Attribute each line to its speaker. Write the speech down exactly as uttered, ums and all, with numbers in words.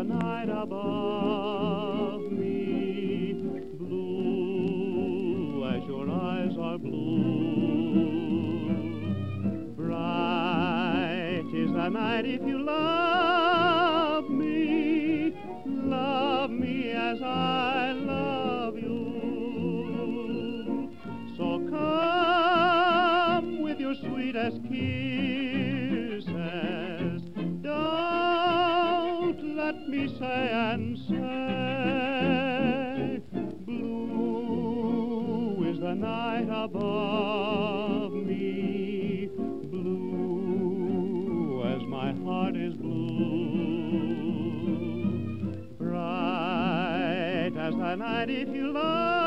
Speaker 1: night above me, blue as your eyes are blue. Bright is the night if you love me, love me as I love you. So come with your sweetest kisses, don't let me say and say, blue is the night above me, blue as my heart is blue. Bright as the night if you love